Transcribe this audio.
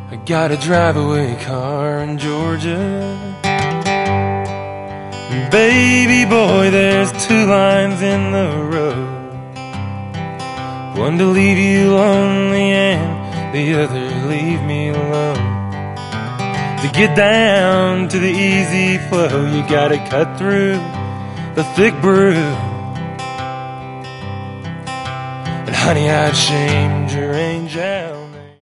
I got a drive-away car in Georgia. Baby boy, there's two lines in the road. One to leave you lonely and the other leave me alone. To get down to the easy flow, you gotta cut through the thick brew. And honey, I'd shamed your angel